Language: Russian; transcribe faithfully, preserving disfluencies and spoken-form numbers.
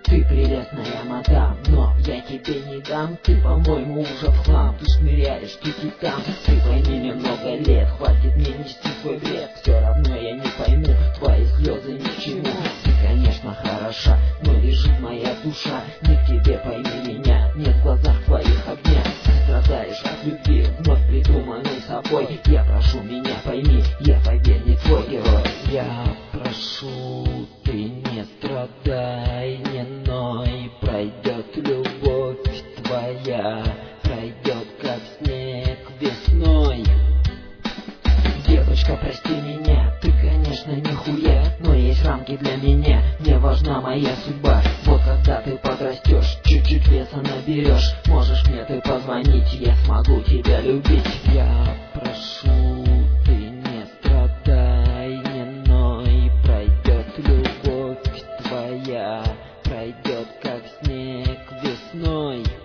Ты прелестная мадам, но я тебе не дам. Ты, по-моему, уже в хлам, ты шныряешь тут и там. Ты пойми, мне много лет, хватит мне нести свой бред. Все равно я не пойму, твои слезы ни к чему. Ты, конечно, хороша, но лежит моя душа не к тебе, пойми меня, нет в глазах твоих огня. Ты страдаешь от любви, вновь придуманной собой. Я прошу, меня пойми, я, поверь, не твой герой. Я прошу, ты не страдай, не ной. Пройдет любовь твоя, пройдет как снег весной. Девочка, прости меня, ты, конечно, нихуя, но есть рамки для меня, мне важна моя судьба. Вот когда ты подрастешь, чуть-чуть веса наберешь, можешь мне ты позвонить, я смогу тебя любить. Я прошу, ты не страдай, не ной. Пройдет любовь твоя, пройдет как снег весной.